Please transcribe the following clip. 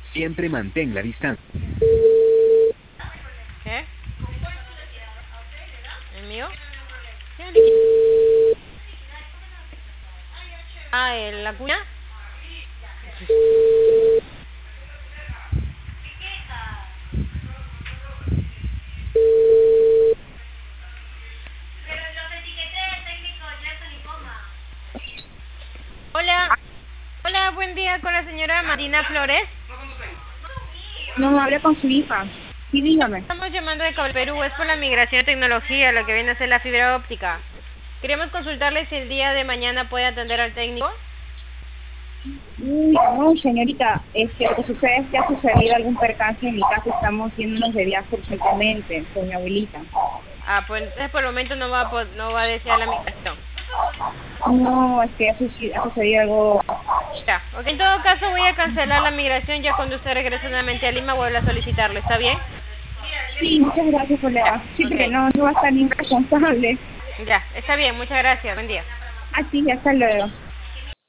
Siempre mantén la distancia. ¿Qué? ¿El mío? Ah, ¿la cuña? Hola. Hola, buen día con la señora Marina Flores. No, habla con su hija. Sí, dígame. Estamos llamando de Cable Perú, es por la migración de tecnología, lo que viene a ser la fibra óptica. Queremos consultarle si el día de mañana puede atender al técnico. Uy, no, señorita, lo que sucede es que ha sucedido algún percance en mi casa, estamos yéndonos de viaje urgentemente con mi abuelita. Ah, pues entonces por el momento no va a desear la migración. No, es que ha sucedido algo. Ya, ok. En todo caso voy a cancelar la migración ya cuando usted regrese nuevamente a Lima, vuelva a solicitarlo, ¿está bien? Sí, muchas gracias, Ya, colega. Sí, porque ok. no va a estar ni responsable. Ya, está bien, muchas gracias, buen día. Así, hasta luego.